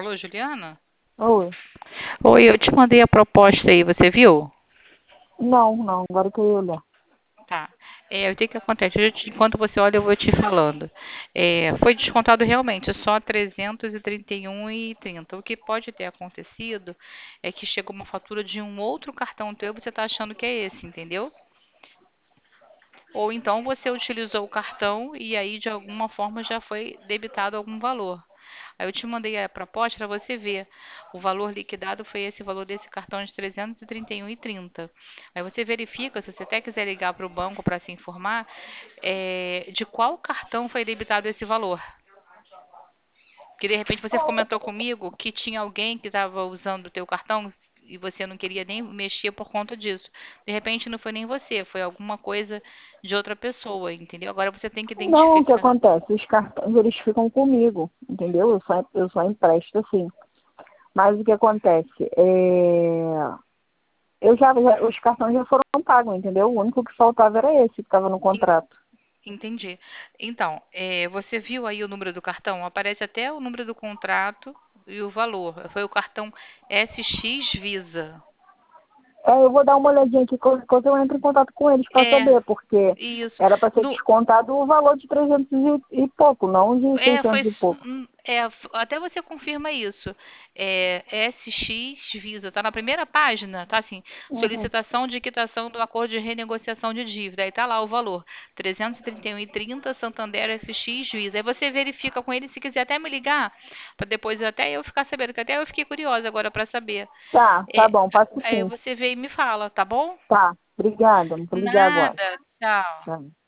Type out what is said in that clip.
Alô, Juliana? Oi. Oi, eu te mandei a proposta aí, você viu? Não, agora que eu ia olhar. Tá. O que que acontece? Enquanto você olha, eu vou te falando. Foi descontado realmente só 331,30. O que pode ter acontecido é que chegou uma fatura de um outro cartão teu e você está achando que é esse, entendeu? Ou então você utilizou o cartão e aí de alguma forma já foi debitado algum valor. Aí eu te mandei a proposta para você ver. O valor liquidado foi esse valor desse cartão de 331,30. Aí você verifica, se você até quiser ligar para o banco para se informar, de qual cartão foi debitado esse valor. Que de repente você comentou comigo que tinha alguém que estava usando o teu cartão e você não queria nem mexer por conta disso. De repente não foi nem você, foi alguma coisa de outra pessoa, entendeu? Agora você tem que Não, o que identificar. acontece? Os cartões, eles ficam comigo, entendeu? Eu só empresto, assim. Mas o que acontece? Os cartões já foram pagos, entendeu? O único que faltava era esse, que estava no contrato. Entendi. Então, você viu aí o número do cartão? Aparece até o número do contrato e o valor. Foi o cartão SX Visa. Eu vou dar uma olhadinha aqui, qualquer coisa eu entro em contato com eles para É, saber, porque isso. era para ser No, descontado o valor de 300 e pouco, não de É, 600 foi. e pouco. Até você confirma isso. SX Visa, tá na primeira página, tá assim, Uhum. solicitação de quitação do acordo de renegociação de dívida. Aí tá lá o valor, 331,30 Santander SX Visa. Aí você verifica com ele, se quiser até me ligar, para depois até eu ficar sabendo, que até eu fiquei curiosa agora para saber. Tá É, bom, passo aí sim. você vê e me fala, tá bom? Tá, obrigada, vou ligar agora. Nada, tchau. Tá.